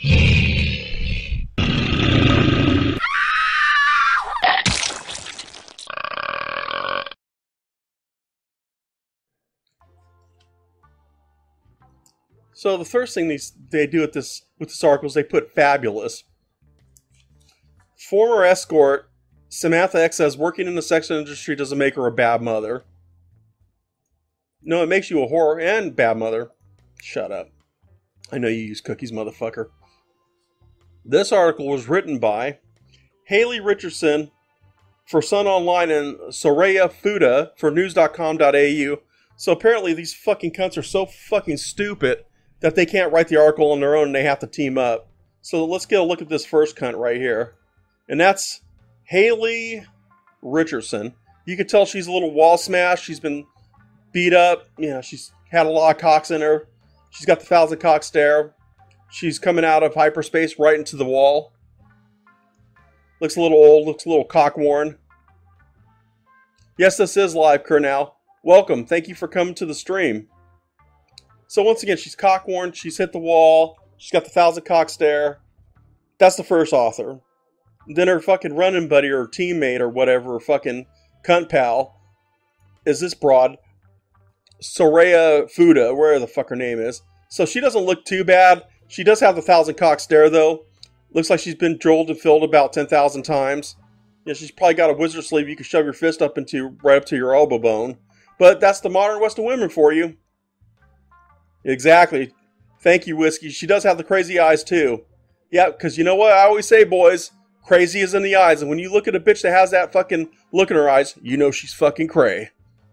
So the first thing they do with this article is they put fabulous. Former escort Samantha X says working in the sex industry doesn't make her a bad mother. No, it makes you a whore and bad mother. Shut up. I know you use cookies, motherfucker. This article was written by Haley Richardson for Sun Online and Soraya Fuda for news.com.au. So apparently these fucking cunts are so fucking stupid that they can't write the article on their own and they have to team up. So let's get a look at this first cunt right here. And that's Haley Richardson. You can tell she's a little wall smashed. She's been beat up. You know, she's had a lot of cocks in her. She's got the 1,000 cock stare. She's coming out of hyperspace right into the wall. Looks a little old. Looks a little cock worn. Yes, this is live, Kernal. Welcome. Thank you for coming to the stream. So once again, she's cock worn. She's hit the wall. She's got the 1,000 cock stare. That's the first author. Then her fucking running buddy or teammate or whatever, her fucking cunt pal, is this broad, Soraya Fuda, where the fuck her name is. So she doesn't look too bad. She does have the 1,000 cock stare though. Looks like she's been drilled and filled about 10,000 times. Yeah, she's probably got a wizard sleeve you can shove your fist up into right up to your elbow bone. But that's the modern Western women for you. Exactly. Thank you, Whiskey. She does have the crazy eyes too. Yeah, because you know what I always say, boys? Crazy is in the eyes. And when you look at a bitch that has that fucking look in her eyes, you know she's fucking cray.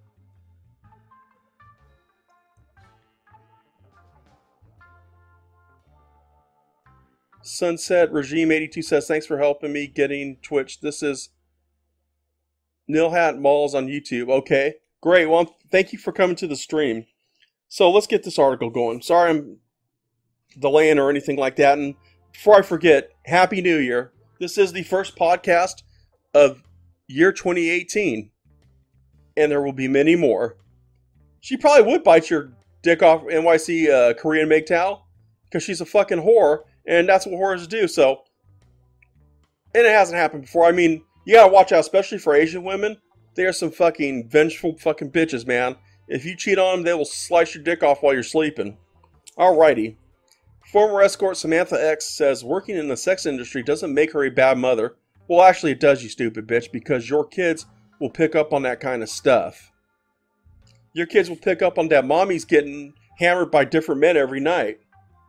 Sunset Regime 82 says, thanks for helping me getting Twitch. This is Nilhat Malls on YouTube. Okay, great. Well, thank you for coming to the stream. So let's get this article going. Sorry I'm delaying or anything like that. And before I forget, Happy New Year. This is the first podcast of year 2018. And there will be many more. She probably would bite your dick off, NYC Korean MGTOW, because she's a fucking whore. And that's what whores do, so. And it hasn't happened before. I mean, you gotta watch out, especially for Asian women. They are some fucking vengeful fucking bitches, man. If you cheat on them, they will slice your dick off while you're sleeping. Alrighty. Former escort Samantha X says working in the sex industry doesn't make her a bad mother. Well, actually it does, you stupid bitch, because your kids will pick up on that kind of stuff. Your kids will pick up on that mommy's getting hammered by different men every night.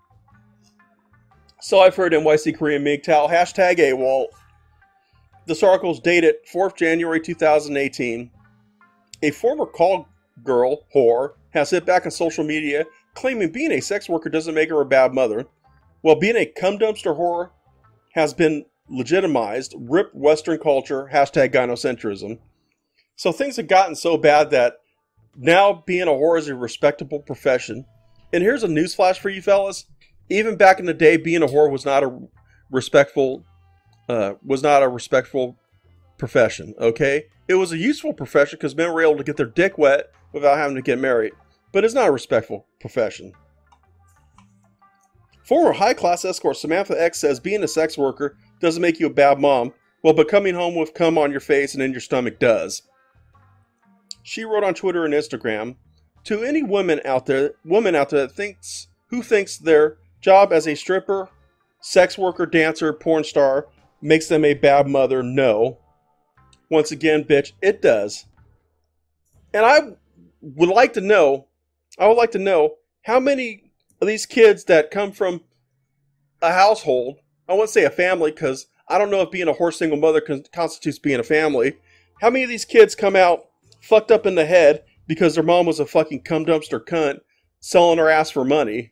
So I've heard NYC Korean MGTOW, hashtag AWOL. This article is dated 4th January 2018. A former call girl whore has hit back on social media claiming being a sex worker doesn't make her a bad mother, while being a cum dumpster whore has been legitimized. Rip Western culture, hashtag gynocentrism. So things have gotten so bad that now being a whore is a respectable profession. And here's a newsflash for you fellas. Even back in the day, being a whore was not a respectful profession, okay? It was a useful profession because men were able to get their dick wet without having to get married. But it's not a respectful profession. Former high-class escort Samantha X says being a sex worker doesn't make you a bad mom, while becoming home with cum on your face and in your stomach does. She wrote on Twitter and Instagram, to any woman out there that thinks their job as a stripper, sex worker, dancer, porn star makes them a bad mother, no. Once again, bitch, it does. And I would like to know how many of these kids that come from a household, I won't say a family because I don't know if being a whore single mother constitutes being a family. How many of these kids come out fucked up in the head because their mom was a fucking cum dumpster cunt selling her ass for money?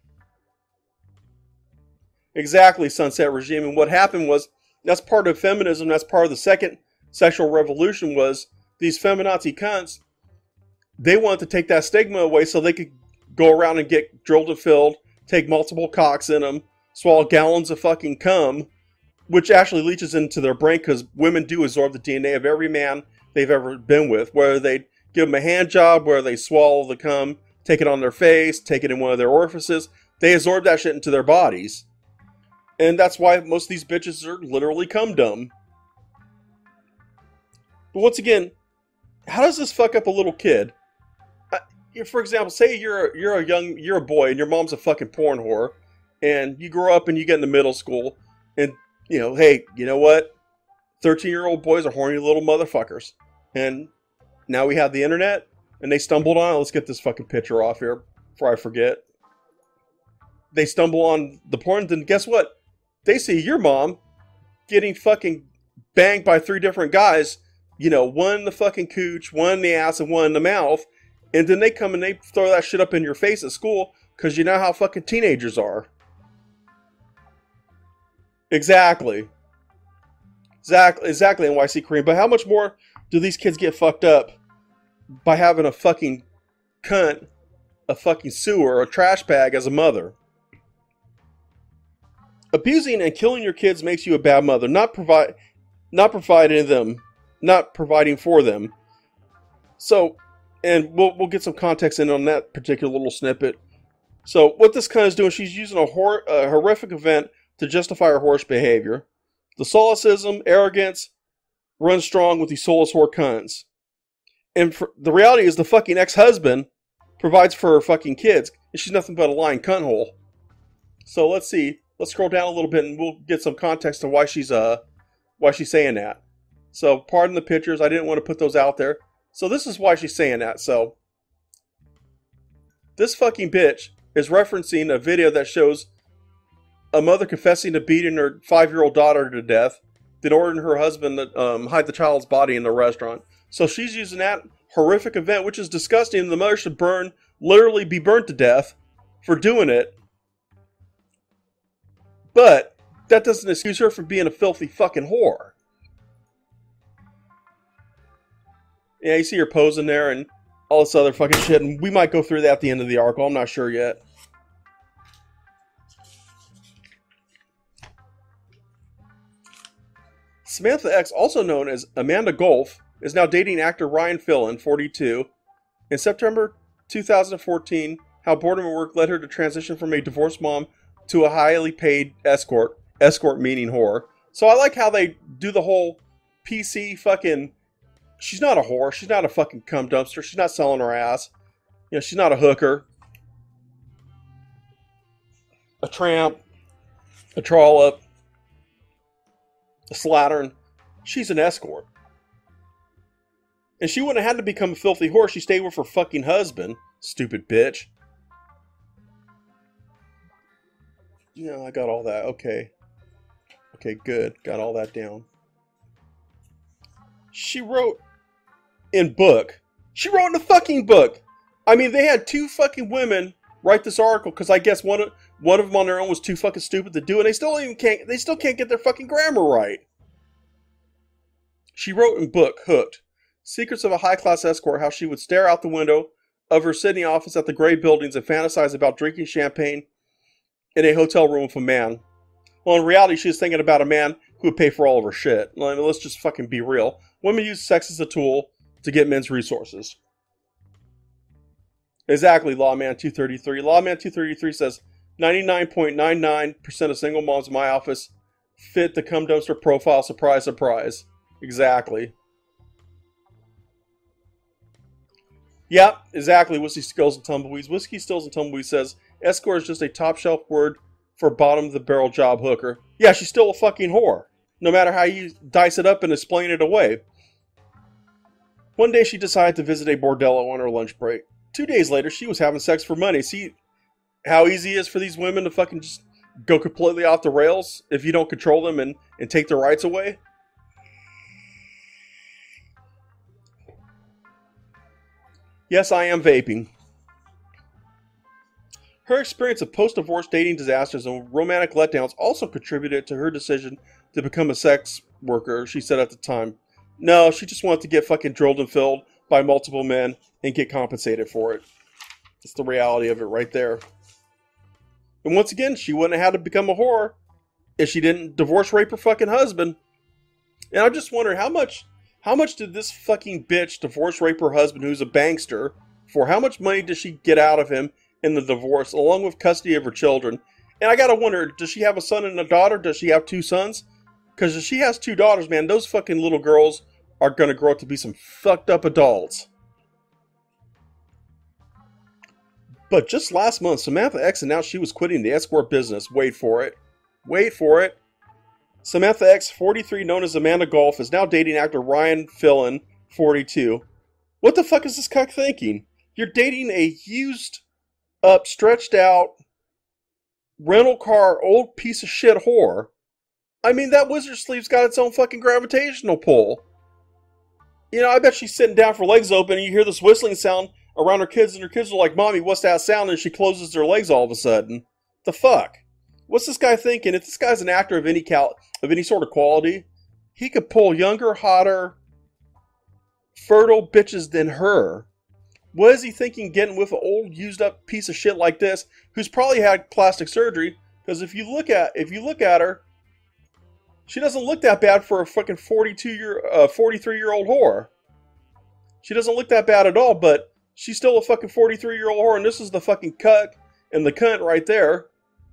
Exactly, Sunset Regime. And what happened was, that's part of feminism, that's part of the second sexual revolution, was these feminazi cunts, they wanted to take that stigma away so they could go around and get drilled and filled, take multiple cocks in them, swallow gallons of fucking cum, which actually leaches into their brain because women do absorb the DNA of every man they've ever been with, whether they give them a hand job, whether they swallow the cum, take it on their face, take it in one of their orifices, they absorb that shit into their bodies. And that's why most of these bitches are literally cum dumb. But once again, how does this fuck up a little kid? For example, say you're a boy and your mom's a fucking porn whore, and you grow up and you get into middle school, and hey, you know what? 13-year-old boys are horny little motherfuckers, and now we have the internet, and they stumbled on. Let's get this fucking picture off here before I forget. They stumble on the porn, then guess what? They see your mom getting fucking banged by 3 different guys. One in the fucking cooch, one in the ass, and one in the mouth. And then they come and they throw that shit up in your face at school because you know how fucking teenagers are. Exactly, NYC Kareem. But how much more do these kids get fucked up by having a fucking cunt, a fucking sewer, a trash bag as a mother? Abusing and killing your kids makes you a bad mother. Not providing for them. So, and we'll get some context in on that particular little snippet. So, what this cunt is doing, she's using a horrific event to justify her whorish behavior. The solecism, arrogance, runs strong with these soulless whore cunts. And the reality is the fucking ex-husband provides for her fucking kids, and she's nothing but a lying cunt hole. So, let's see. Let's scroll down a little bit and we'll get some context to why she's saying that. So, pardon the pictures. I didn't want to put those out there. So, this is why she's saying that. So, this fucking bitch is referencing a video that shows a mother confessing to beating her 5-year-old daughter to death, then ordering her husband to hide the child's body in the restaurant. So, she's using that horrific event, which is disgusting, and the mother should literally be burned to death for doing it. But that doesn't excuse her from being a filthy fucking whore. Yeah, you see her posing there and all this other fucking shit, and we might go through that at the end of the article. I'm not sure yet. Samantha X, also known as Amanda Golf, is now dating actor Ryan Philin, 42. In September 2014, how boredom at work led her to transition from a divorced mom to a highly paid escort meaning whore. So I like how they do the whole PC fucking, she's not a whore, she's not a fucking cum dumpster, she's not selling her ass, she's not a hooker, a tramp, a trollop, a slattern. She's an escort. And she wouldn't have had to become a filthy whore. She stayed with her fucking husband. Stupid bitch. I got all that. Okay. Okay, good. Got all that down. She wrote in book. She wrote in a fucking book. I mean, they had 2 fucking women write this article because I guess one of them on their own was too fucking stupid to do, and they still can't get their fucking grammar right. She wrote in book, Hooked, Secrets of a High-Class Escort, how she would stare out the window of her Sydney office at the gray buildings and fantasize about drinking champagne in a hotel room with a man. Well, in reality, she was thinking about a man who would pay for all of her shit. Let's just fucking be real. Women use sex as a tool to get men's resources. Exactly, Lawman 233. Lawman 233 says, 99.99% of single moms in my office fit the cum dumpster profile. Surprise, surprise. Exactly. Yep, exactly. Whiskey Stills and Tumbleweeds. Whiskey Stills and Tumbleweeds says, escort is just a top shelf word for bottom of the barrel job hooker. Yeah, she's still a fucking whore. No matter how you dice it up and explain it away. One day she decided to visit a bordello on her lunch break. 2 days later, she was having sex for money. See how easy it is for these women to fucking just go completely off the rails if you don't control them and take their rights away? Yes, I am vaping. Her experience of post-divorce dating disasters and romantic letdowns also contributed to her decision to become a sex worker, she said at the time. No, she just wanted to get fucking drilled and filled by multiple men and get compensated for it. That's the reality of it right there. And once again, she wouldn't have had to become a whore if she didn't divorce rape her fucking husband. And I'm just wondering how much did this fucking bitch divorce rape her husband, who's a bankster, for? How much money does she get out of him in the divorce, along with custody of her children? And I gotta wonder, does she have a son and a daughter? Does she have 2 sons? Because if she has 2 daughters, man, those fucking little girls are gonna grow up to be some fucked up adults. But just last month, Samantha X announced she was quitting the escort business. Wait for it. Wait for it. Samantha X, 43, known as Amanda Golf, is now dating actor Ryan Philin, 42. What the fuck is this cuck thinking? You're dating a used up, stretched out, rental car, old piece of shit whore. I mean, that wizard sleeve's got its own fucking gravitational pull. You know, I bet she's sitting down for legs open and you hear this whistling sound around her kids and her kids are like, Mommy, what's that sound? And she closes her legs all of a sudden. The fuck? What's this guy thinking? If this guy's an actor of any sort of quality, he could pull younger, hotter, fertile bitches than her. What is he thinking getting with an old, used up piece of shit like this, who's probably had plastic surgery? Because if you look at her, she doesn't look that bad for a fucking 43-year-old whore. She doesn't look that bad at all, but she's still a fucking 43-year-old whore, and this is the fucking cuck and the cunt right there.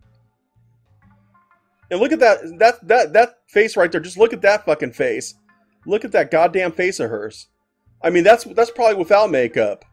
And look at that face right there. Just look at that fucking face. Look at that goddamn face of hers. I mean, that's probably without makeup.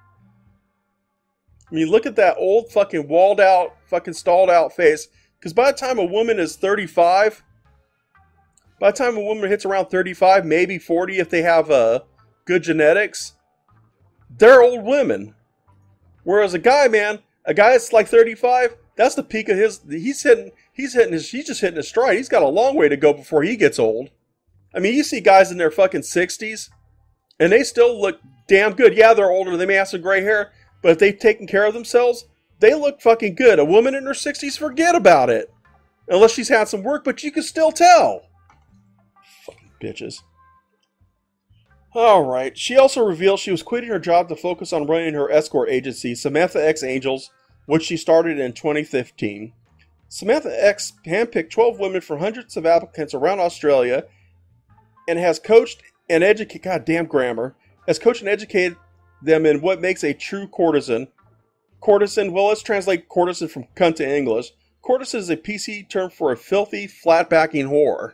I mean, look at that old fucking walled out, fucking stalled out face. Because by the time a woman is 35, by the time a woman hits around 35, maybe 40 if they have good genetics, they're old women. Whereas a guy, man, a guy that's like 35, that's the peak of his. He's just hitting his stride. He's got a long way to go before he gets old. I mean, you see guys in their fucking 60s, and they still look damn good. Yeah, they're older. They may have some gray hair, but if they've taken care of themselves, they look fucking good. A woman in her 60s, forget about it. Unless she's had some work, but you can still tell. Fucking bitches. Alright, she also revealed she was quitting her job to focus on running her escort agency, Samantha X Angels, which she started in 2015. Samantha X handpicked 12 women from hundreds of applicants around Australia and has coached and educated, goddamn grammar, has coached and educated them in what makes a true courtesan. Courtesan, well, let's translate courtesan from cunt to English. Courtesan is a PC term for a filthy, flat-backing whore.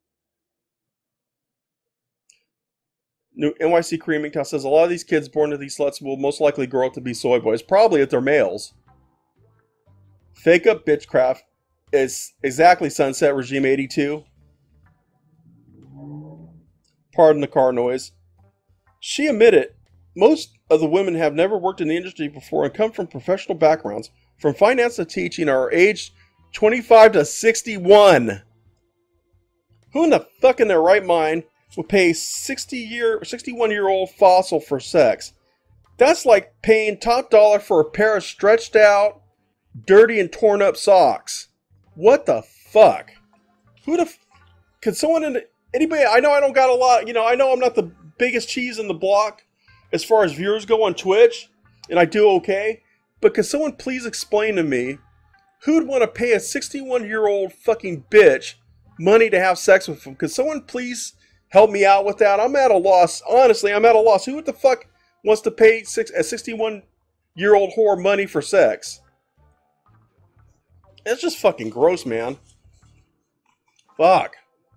New NYC Creaming Town says a lot of these kids born to these sluts will most likely grow up to be soy boys. Probably if they're males. Fake up bitchcraft is exactly Sunset Regime 82. Pardon the car noise. She admitted most of the women have never worked in the industry before and come from professional backgrounds, from finance to teaching, are aged 25 to 61. Who in the fuck in their right mind would pay a 61-year-old fossil for sex? That's like paying top dollar for a pair of stretched out, dirty and torn up socks. What the fuck? Could someone anybody? I know I don't got a lot. You know, I know I'm not the biggest cheese in the block as far as viewers go on Twitch, and I do okay. But could someone please explain to me who'd want to pay a 61-year-old fucking bitch money to have sex with them? Could someone please help me out with that? I'm at a loss. Honestly, I'm at a loss. Who the fuck wants to pay a 61-year-old whore money for sex? It's just fucking gross, man. Fuck.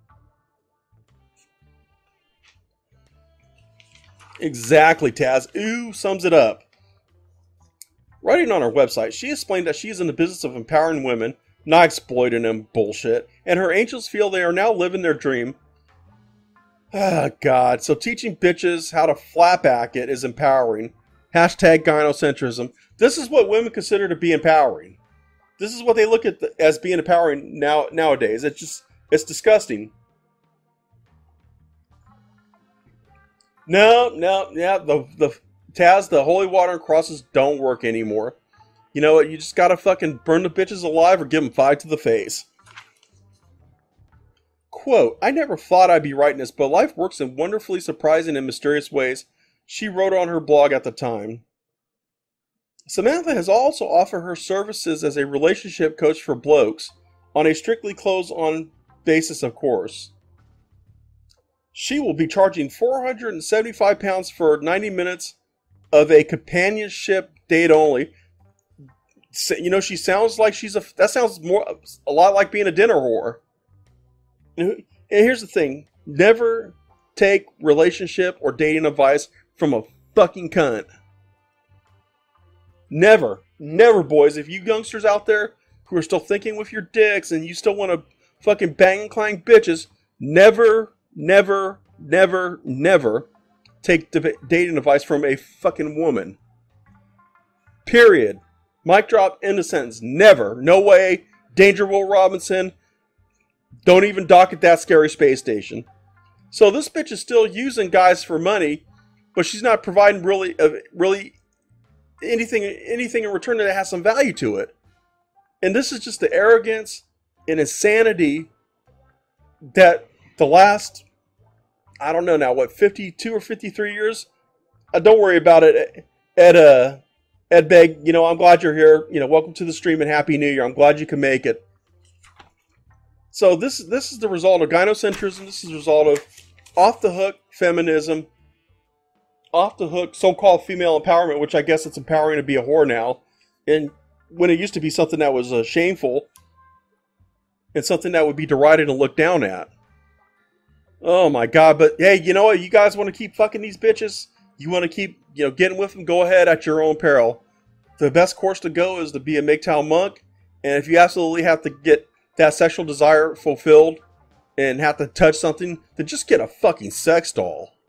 Exactly, Taz. Ooh, sums it up. Writing on her website, she explained that she is in the business of empowering women, not exploiting them bullshit, and her angels feel they are now living their dream. Ah, God. So teaching bitches how to flatback it is empowering. Hashtag gynocentrism. This is what women consider to be empowering. This is what they look at as being empowering nowadays. It's disgusting. No, yeah, the Taz, the holy water and crosses don't work anymore. You know what? You just gotta fucking burn the bitches alive or give them 5 to the face. Quote, I never thought I'd be writing this, but life works in wonderfully surprising and mysterious ways, she wrote on her blog at the time. Samantha has also offered her services as a relationship coach for blokes, on a strictly closed-on basis, of course. She will be charging £475 for 90 minutes of a companionship date only. You know, she sounds like that sounds a lot like being a dinner whore. And here's the thing. Never take relationship or dating advice from a fucking cunt. Never. Never, boys. If you youngsters out there who are still thinking with your dicks and you still want to fucking bang and clang bitches, never, never, never, never take dating advice from a fucking woman. Period. Mic drop, end of sentence. Never. No way. Danger Will Robinson. Don't even dock at that scary space station. So this bitch is still using guys for money, but she's not providing really anything in return that has some value to it. And this is just the arrogance and insanity that the last, I don't know now, what, 52 or 53 years? Don't worry about it, Ed Beg, you know, I'm glad you're here. You know, welcome to the stream and Happy New Year. I'm glad you can make it. So this is the result of gynocentrism. This is the result of off-the-hook feminism, off-the-hook so-called female empowerment, which I guess it's empowering to be a whore now. And when it used to be something that was shameful and something that would be derided and looked down at. Oh my God, but hey, you know what? You guys want to keep fucking these bitches? You want to keep, you know, getting with them? Go ahead at your own peril. The best course to go is to be a MGTOW monk. And if you absolutely have to get that sexual desire fulfilled and have to touch something, then just get a fucking sex doll.